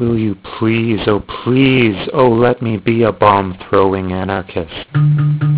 Will you please, oh please, oh let me be a bomb-throwing anarchist.